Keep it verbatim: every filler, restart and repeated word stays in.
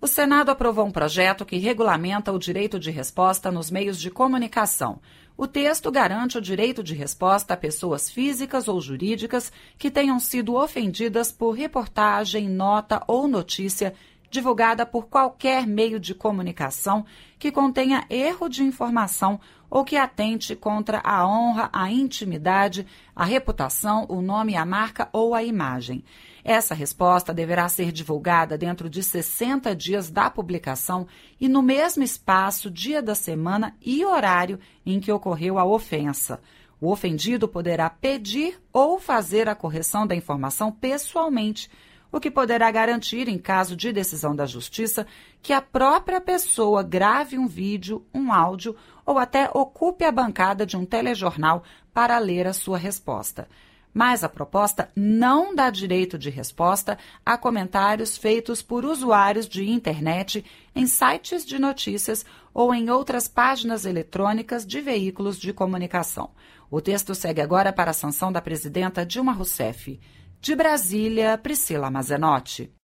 Senado aprovou um projeto que regulamenta o direito de resposta nos meios de comunicação. O texto garante o direito de resposta a pessoas físicas ou jurídicas que tenham sido ofendidas por reportagem, nota ou notícia divulgada por qualquer meio de comunicação que contenha erro de informação ou que atente contra a honra, a intimidade, a reputação, o nome, a marca ou a imagem. Essa resposta deverá ser divulgada dentro de sessenta dias da publicação e no mesmo espaço, dia da semana e horário em que ocorreu a ofensa. O ofendido poderá pedir ou fazer a correção da informação pessoalmente, o que poderá garantir, em caso de decisão da Justiça, que a própria pessoa grave um vídeo, um áudio ou até ocupe a bancada de um telejornal para ler a sua resposta. Mas a proposta não dá direito de resposta a comentários feitos por usuários de internet em sites de notícias ou em outras páginas eletrônicas de veículos de comunicação. O texto segue agora para a sanção da presidenta Dilma Rousseff. De Brasília, Priscila Mazenotti.